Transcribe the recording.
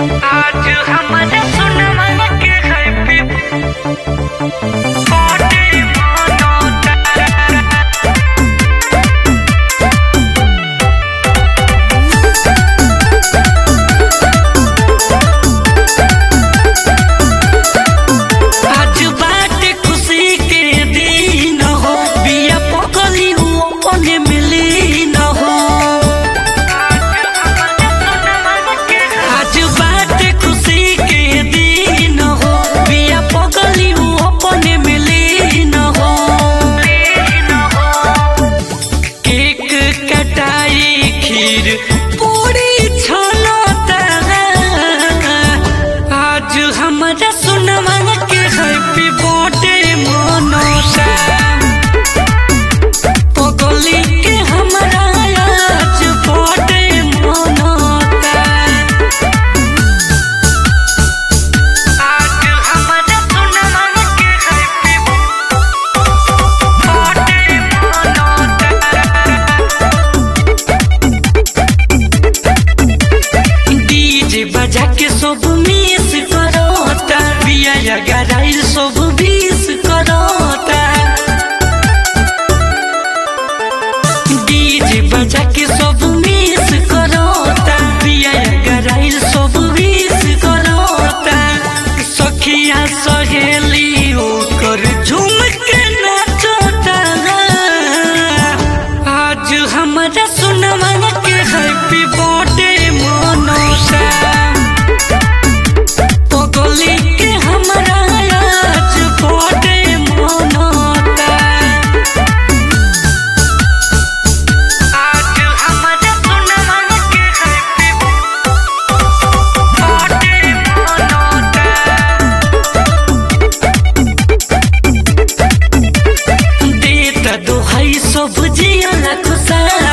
आज हमारे सुनवा के हैप्पी बर्थडे मनाता। आज बाटे खुशी के दिन हो, बिया पकली हो अपने मिली न हो। आज बाटे खुशी के दिन हो, बिया पकली हो अपने मिली न हो। केक कटाई खीर पूरी छलता, आज हमारा सुनवा के हैप्पी बर्थडे मनाता। पगली के हमारा आज बर्थडे मनाता। आज हमारा सुनवा के हैप्पी बर्थडे मनाता। डीजे बजा के सब मिस करता, बिया गराइल सब विश करता। डीजे बजा के सब मिस करता, बिया गराइल सब विश करता। सखिया सहेली ओकर झूम के नाचता। आज हमारा सुनवा के हैप्पी बर्थडे मनाता। पगली के हमारा आज बर्थडे मनाता। आज हमारा सुनवा के हैप्पी बर्थडे मनाता। देता दोहाई सब जिया खुशा